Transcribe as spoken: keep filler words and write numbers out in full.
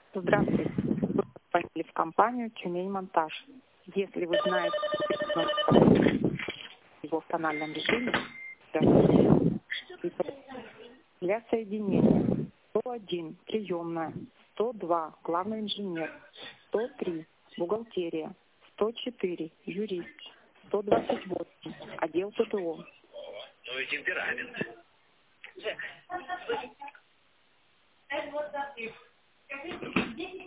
Здравствуйте. Вы позвонили в компанию «Тюмень-Монтаж». Если вы знаете его в тональном режиме, для соединения сто один приемная, сто два главный инженер, сто три бухгалтерия, сто четыре юрист, сто двадцать восемь отдел ТТО. Ну и темперамент.